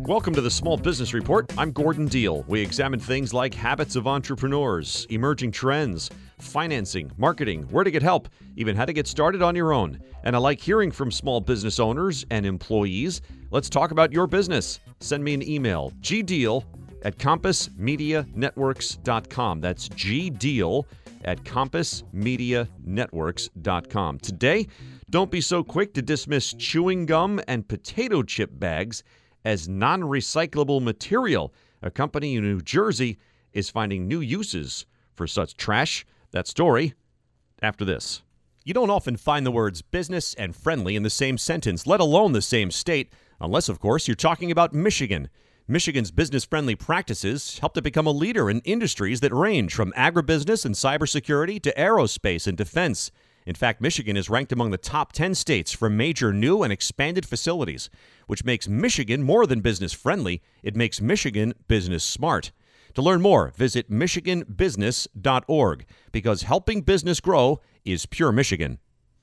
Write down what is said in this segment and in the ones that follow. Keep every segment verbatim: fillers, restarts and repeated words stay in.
Welcome to the Small Business Report. I'm Gordon Deal. We examine things like habits of entrepreneurs, emerging trends, financing, marketing, where to get help, even how to get started on your own. And I like hearing from small business owners and employees. Let's talk about your business. Send me an email, gdeal at compass media networks dot com. That's gdeal at compass media networks dot com. Today, don't be so quick to dismiss chewing gum and potato chip bags as non-recyclable material. A company in New Jersey is finding new uses for such trash. That story after this. You don't often find the words business and friendly in the same sentence, let alone the same state, unless, of course, you're talking about Michigan. Michigan's business-friendly practices helped it become a leader in industries that range from agribusiness and cybersecurity to aerospace and defense. In fact, Michigan is ranked among the top ten states for major new and expanded facilities, which makes Michigan more than business-friendly. It makes Michigan business-smart. To learn more, visit michigan business dot org, because helping business grow is pure Michigan.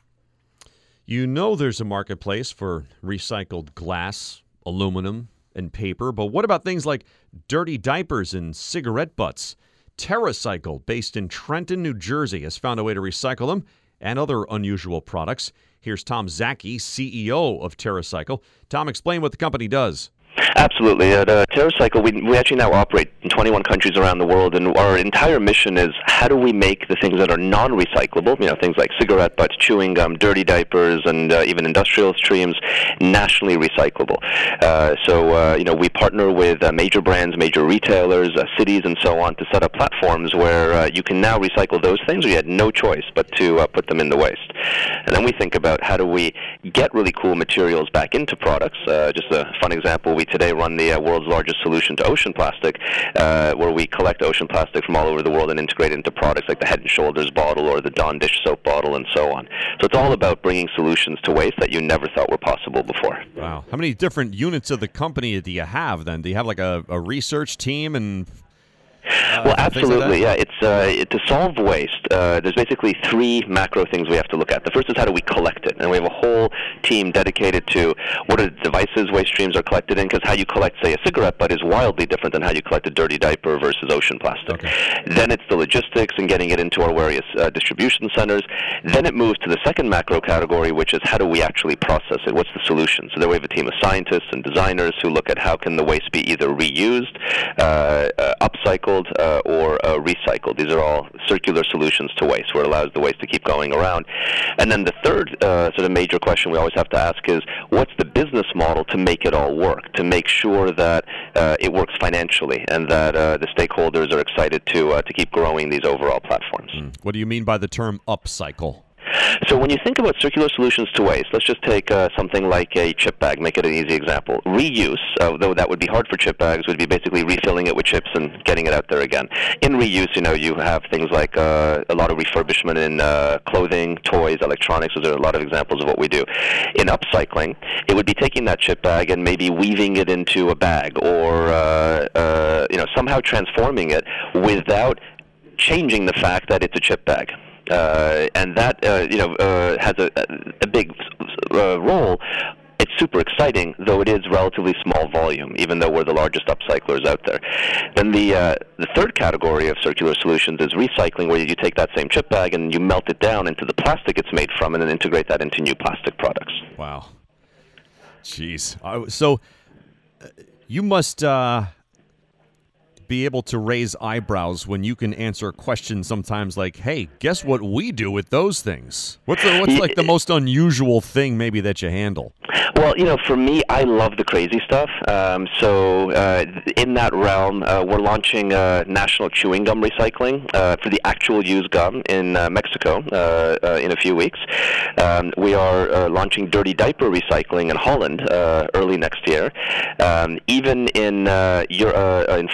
You know there's a marketplace for recycled glass, aluminum, and paper, but what about things like dirty diapers and cigarette butts? TerraCycle, based in Trenton, New Jersey, has found a way to recycle them and other unusual products. Here's Tom Zaki, C E O of TerraCycle. Tom, explain what the company does. Absolutely. At uh, TerraCycle, we, we actually now operate in twenty-one countries around the world, and our entire mission is how do we make the things that are non-recyclable, you know, things like cigarette butts, chewing gum, dirty diapers, and uh, even industrial streams, nationally recyclable. Uh, so, uh, you know, we partner with uh, major brands, major retailers, uh, cities, and so on to set up platforms where uh, you can now recycle those things, or you had no choice but to uh, put them in the waste. And then we think about how do we get really cool materials back into products. Uh, just a fun example, we today run the uh, world's largest solution to ocean plastic, uh, where we collect ocean plastic from all over the world and integrate it into products like the Head and Shoulders bottle or the Dawn dish soap bottle and so on. So it's all about bringing solutions to waste that you never thought were possible before. Wow. How many different units of the company do you have then? Do you have like a, a research team and... Uh, well, absolutely, like yeah. It's uh, to solve waste. Uh, there's basically three macro things we have to look at. The first is how do we collect it, and we have a whole team dedicated to what are the devices waste streams are collected in. Because how you collect, say, a cigarette butt is wildly different than how you collect a dirty diaper versus ocean plastic. Okay. Then it's the logistics and getting it into our various uh, distribution centers. Then it moves to the second macro category, which is how do we actually process it? What's the solution? So then we have a team of scientists and designers who look at how can the waste be either reused, uh, uh, upcycled, Uh, or uh, recycled. These are all circular solutions to waste, where it allows the waste to keep going around. And then the third uh, sort of major question we always have to ask is, what's the business model to make it all work, to make sure that uh, it works financially and that uh, the stakeholders are excited to uh, to keep growing these overall platforms. Mm. What do you mean by the term upcycle? So when you think about circular solutions to waste, let's just take uh, something like a chip bag, make it an easy example. Reuse, uh, though that would be hard for chip bags, would be basically refilling it with chips and getting it out there again. In reuse, you know, you have things like uh, a lot of refurbishment in uh, clothing, toys, electronics. Those are a lot of examples of what we do. In upcycling, it would be taking that chip bag and maybe weaving it into a bag or, uh, uh, you know, somehow transforming it without changing the fact that it's a chip bag. Uh, and that, uh, you know, uh, has a, a big uh, role. It's super exciting, though it is relatively small volume, even though we're the largest upcyclers out there. Then the uh, the third category of circular solutions is recycling, where you take that same chip bag and you melt it down into the plastic it's made from and then integrate that into new plastic products. Wow. Jeez. Uh, so uh, you must... Uh be able to raise eyebrows when you can answer questions sometimes like, hey, guess what we do with those things? What's the, what's like the most unusual thing maybe that you handle? Well, you know, for me, I love the crazy stuff. Um, so uh, in that realm, uh, we're launching uh, national chewing gum recycling uh, for the actual used gum in uh, Mexico uh, uh, in a few weeks. Um, we are uh, launching dirty diaper recycling in Holland uh, early next year. Um, even in uh, Euro- uh, in France, I believe,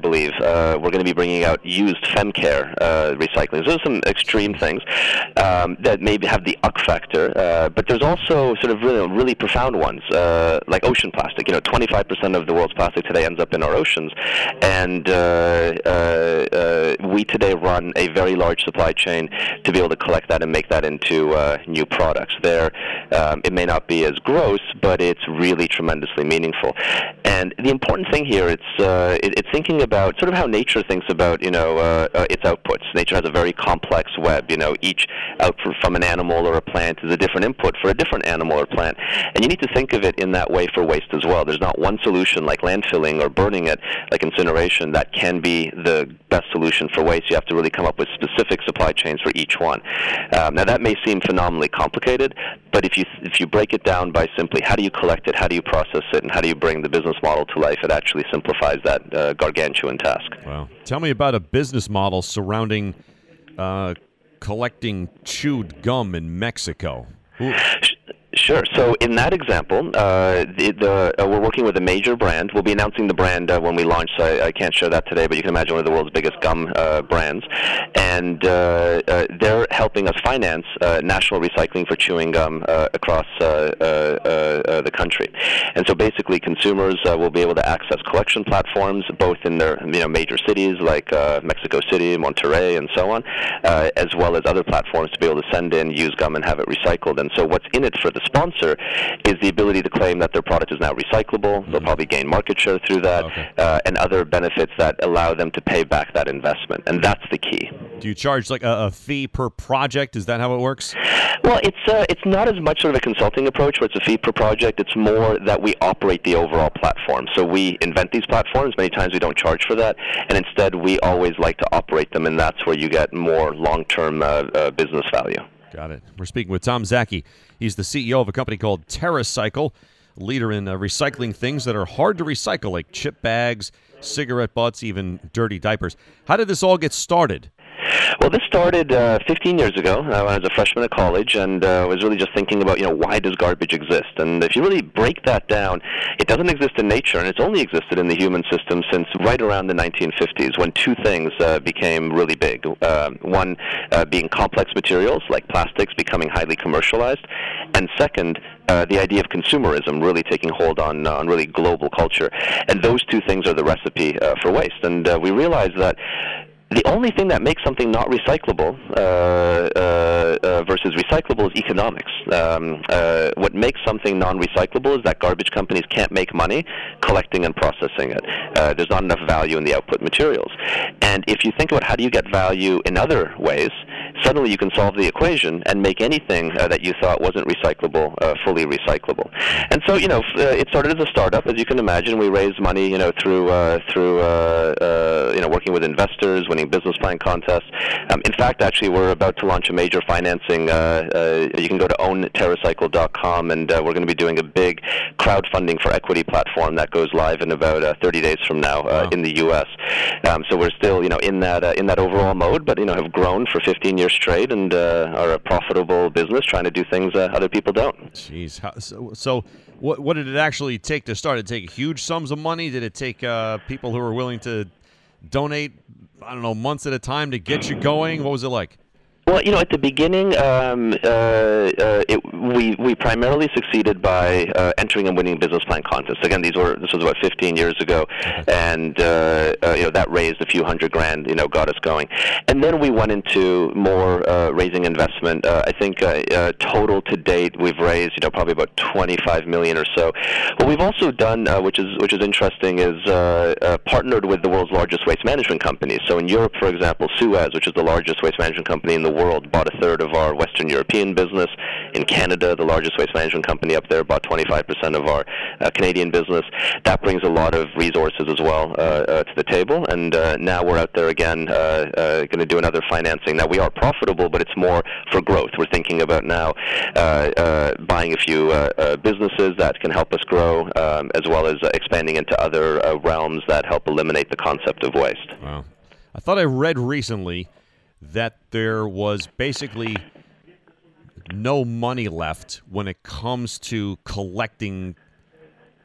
believe. Uh, we're going to be bringing out used Femcare uh, recycling. So there's some extreme things um, that maybe have the uck factor, uh, but there's also sort of really, really profound ones, uh, like ocean plastic. You know, twenty-five percent of the world's plastic today ends up in our oceans, and uh, uh, uh, we today run a very large supply chain to be able to collect that and make that into uh, new products. There, um, it may not be as gross, but it's really tremendously meaningful. And the important thing here, it's uh, it, it's thinking about sort of how nature thinks about you know uh, uh, its outputs. Nature has a very complex web. You know, each output from an animal or a plant is a different input for a different animal or plant, and you need to think of it in that way for waste as well. There's not one solution like landfilling or burning it, like incineration, that can be the best solution for waste. You have to really come up with specific supply chains for each one. Um, now that may seem phenomenally complicated, but if you if you break it down by simply how do you collect it, how do you process it, and how do you bring the business model to life, it actually simplifies that uh, gargantuan task. Wow. Tell me about a business model surrounding uh, collecting chewed gum in Mexico. Ooh. Sure. So in that example, uh, the, the, uh, we're working with a major brand. We'll be announcing the brand uh, when we launch, so I, I can't share that today, but you can imagine one of the world's biggest gum uh, brands. And uh, uh, they're helping us finance uh, national recycling for chewing gum uh, across uh, uh, uh, the country. And so basically consumers uh, will be able to access collection platforms both in their you know, major cities like uh, Mexico City, Monterrey, and so on, uh, as well as other platforms to be able to send in used gum and have it recycled. And so what's in it for the sponsor is the ability to claim that their product is now recyclable. Mm-hmm. They'll probably gain market share through that, okay. uh, and other benefits that allow them to pay back that investment. And that's the key. Do you charge like a, a fee per project? Is that how it works? Well, it's uh, it's not as much sort of a consulting approach where it's a fee per project. It's more that we operate the overall platform. So we invent these platforms. Many times we don't charge for that, and instead we always like to operate them, and that's where you get more long-term uh, uh, business value. Got it. We're speaking with Tom Zaki. He's the C E O of a company called TerraCycle, a leader in uh, recycling things that are hard to recycle, like chip bags, cigarette butts, even dirty diapers. How did this all get started? Well, this started uh, fifteen years ago uh, when I was a freshman at college, and uh, was really just thinking about, you know, why does garbage exist? And if you really break that down, it doesn't exist in nature, and it's only existed in the human system since right around the nineteen fifties, when two things uh, became really big. Uh, one uh, being complex materials, like plastics, becoming highly commercialized, and second, Uh, the idea of consumerism really taking hold on uh, on really global culture. And those two things are the recipe uh, for waste. And uh, we realized that the only thing that makes something not recyclable uh, uh, uh, versus recyclable is economics. Um, uh, what makes something non-recyclable is that garbage companies can't make money collecting and processing it. Uh, there's not enough value in the output materials. And if you think about how do you get value in other ways, suddenly you can solve the equation and make anything uh, that you thought wasn't recyclable uh, fully recyclable. And so, you know, uh, it started as a startup, as you can imagine. We raised money, you know, through uh, through uh, uh, you know working with investors, winning business plan contests. Um, in fact, actually, we're about to launch a major financing. Uh, uh, you can go to own terracycle dot com, and uh, we're going to be doing a big crowdfunding for equity platform that goes live in about uh, thirty days from now uh, wow. in the U S. Um, so we're still, you know, in that uh, in that overall mode, but you know, have grown for fifteen years straight and uh, are a profitable business trying to do things uh, other people don't. Jeez, How, so, so what what did it actually take to start? Did it take huge sums of money? Did it take uh, people who were willing to donate, I don't know, months at a time to get you going? What was it like? Well, you know, at the beginning, um, uh, uh, it, we we primarily succeeded by uh, entering and winning business plan contests. Again, these were this was about fifteen years ago, and uh, uh, you know that raised a few hundred grand. You know, got us going, and then we went into more uh, raising investment. Uh, I think uh, uh, total to date we've raised you know probably about twenty-five million or so. What we've also done, uh, which is which is interesting, is uh, uh, partnered with the world's largest waste management companies. So in Europe, for example, Suez, which is the largest waste management company in the world, bought a third of our Western European business. In Canada, the largest waste management company up there bought twenty-five percent of our uh, Canadian business. That brings a lot of resources as well uh, uh, to the table, and uh, now we're out there again uh, uh, going to do another financing. Now, we are profitable, but it's more for growth. We're thinking about now uh, uh, buying a few uh, uh, businesses that can help us grow, um, as well as uh, expanding into other uh, realms that help eliminate the concept of waste. Wow. I thought I read recently that there was basically no money left when it comes to collecting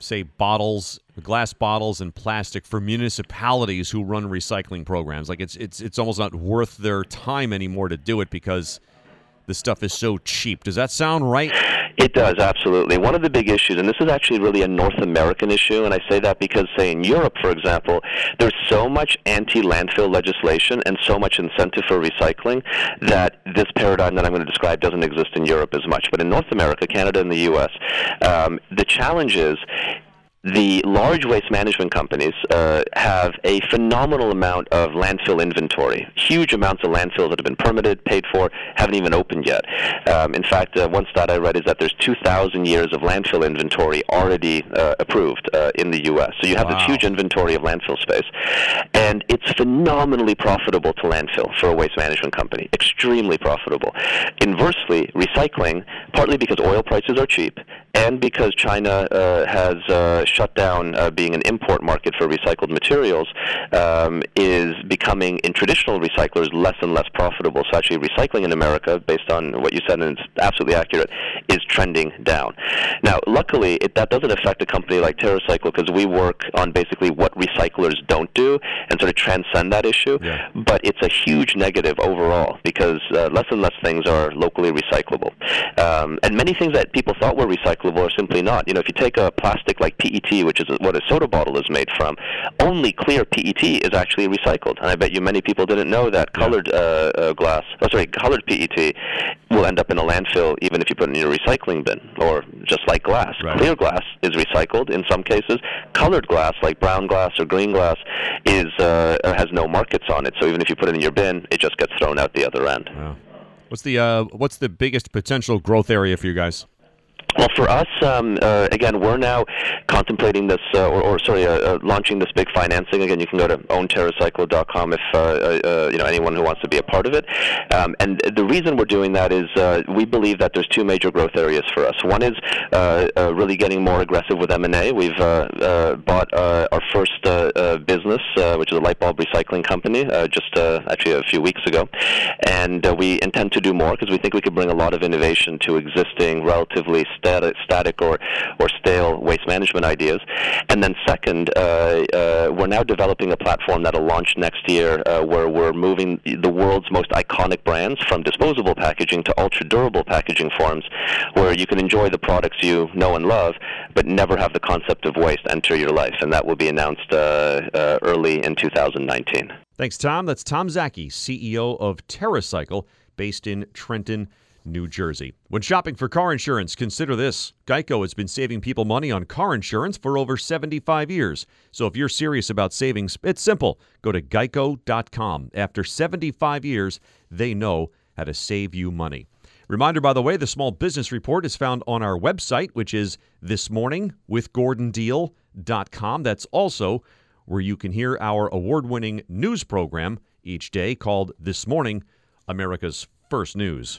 say, bottles, glass bottles and plastic for municipalities who run recycling programs. Like it's it's it's almost not worth their time anymore to do it because the stuff is so cheap. Does that sound right? It does, absolutely. One of the big issues, and this is actually really a North American issue, and I say that because, say, in Europe, for example, there's so much anti-landfill legislation and so much incentive for recycling that this paradigm that I'm going to describe doesn't exist in Europe as much. But in North America, Canada, and the U S, um, the challenge is the large waste management companies uh, have a phenomenal amount of landfill inventory. Huge amounts of landfills that have been permitted, paid for, haven't even opened yet. Um, in fact, uh, one stat I read is that there's two thousand years of landfill inventory already uh, approved uh, in the U S. So you have wow. this huge inventory of landfill space. And it's phenomenally profitable to landfill for a waste management company. Extremely profitable. Inversely, recycling, partly because oil prices are cheap and because China uh, has uh, shut down uh, being an import market for recycled materials, um, is becoming, in traditional recyclers, less and less profitable. So actually recycling in America, based on what you said, and it's absolutely accurate, is trending down. Now, luckily, it, that doesn't affect a company like TerraCycle because we work on basically what recyclers don't do and sort of transcend that issue. Yeah. But it's a huge negative overall because uh, less and less things are locally recyclable. Um, and many things that people thought were recyclable are simply not. You know, if you take a plastic like P E T, which is what a soda bottle is made from, only clear P E T is actually recycled. And I bet you many people didn't know that colored uh, uh, glass, oh sorry, colored P E T will end up in a landfill even if you put it in your recycling bin, or just like glass. Right. Clear glass is recycled in some cases. Colored glass, like brown glass or green glass, is uh, has no markets on it. So even if you put it in your bin, it just gets thrown out the other end. Wow. What's the uh, what's the biggest potential growth area for you guys? Well, for us, um, uh, again, we're now contemplating this, uh, or, or sorry, uh, uh, launching this big financing. Again, you can go to own terracycle dot com if uh, uh, you know anyone who wants to be a part of it. Um, and the reason we're doing that is uh, we believe that there's two major growth areas for us. One is uh, uh, really getting more aggressive with M and A. We've uh, uh, bought uh, our first uh, uh, business, uh, which is a light bulb recycling company, uh, just uh, actually a few weeks ago, and uh, we intend to do more because we think we could bring a lot of innovation to existing, relatively static, static or, or stale waste management ideas. And then second, uh, uh, we're now developing a platform that'll launch next year uh, where we're moving the world's most iconic brands from disposable packaging to ultra-durable packaging forms where you can enjoy the products you know and love but never have the concept of waste enter your life. And that will be announced uh, uh, early in two thousand nineteen. Thanks, Tom. That's Tom Zaki, C E O of TerraCycle, based in Trenton, New Jersey. When shopping for car insurance, consider this. Geico has been saving people money on car insurance for over seventy-five years. So if you're serious about savings, it's simple. Go to geico dot com. After seventy-five years, they know how to save you money. Reminder, by the way, the Small Business Report is found on our website, which is this morning with gordon deal dot com. That's also where you can hear our award-winning news program each day called This Morning, America's First News.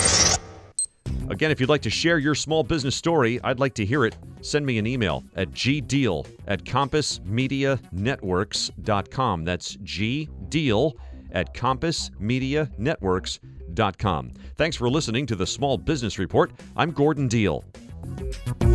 Again, if you'd like to share your small business story, I'd like to hear it. Send me an email at gdeal at compass media networks dot com. That's gdeal at compass media networks dot com. Thanks for listening to the Small Business Report. I'm Gordon Deal.